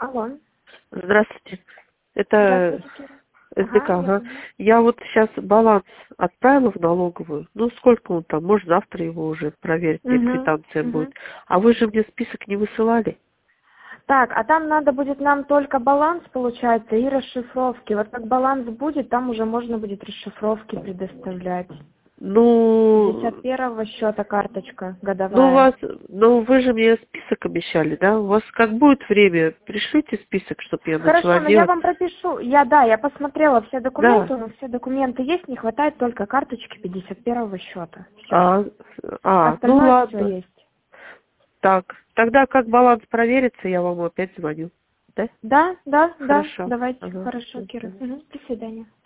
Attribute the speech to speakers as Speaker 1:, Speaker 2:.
Speaker 1: Алло.
Speaker 2: Здравствуйте. Это
Speaker 1: Здравствуйте, Кира.
Speaker 2: СДК,
Speaker 1: Ага, я
Speaker 2: ага.
Speaker 1: поняла.
Speaker 2: Я вот сейчас баланс отправила в налоговую. Ну, сколько он там? Может, завтра его уже проверить, мне
Speaker 1: Угу,
Speaker 2: квитанция будет.
Speaker 1: угу.
Speaker 2: А вы же мне список не высылали?
Speaker 1: Так, а там надо будет нам только баланс, получается, и расшифровки. Вот как баланс будет, там уже можно будет расшифровки предоставлять.
Speaker 2: Ну,
Speaker 1: 51-го счета карточка
Speaker 2: ну, у
Speaker 1: годовая.
Speaker 2: вас, ну, вы же мне список обещали, да? У вас как будет время, пришлите список, чтобы я начала
Speaker 1: Хорошо, но я
Speaker 2: делать.
Speaker 1: вам пропишу. Я посмотрела все
Speaker 2: Да.
Speaker 1: документы, у нас все документы есть, не хватает только карточки 51-го счета. Все.
Speaker 2: А, ну
Speaker 1: Остальное все
Speaker 2: ладно.
Speaker 1: есть.
Speaker 2: Так, тогда как баланс проверится, я вам опять звоню. Да?
Speaker 1: Да,
Speaker 2: Хорошо.
Speaker 1: давайте.
Speaker 2: Ага.
Speaker 1: Хорошо,
Speaker 2: До
Speaker 1: Кира.
Speaker 2: свидания.
Speaker 1: Мгм. До свидания.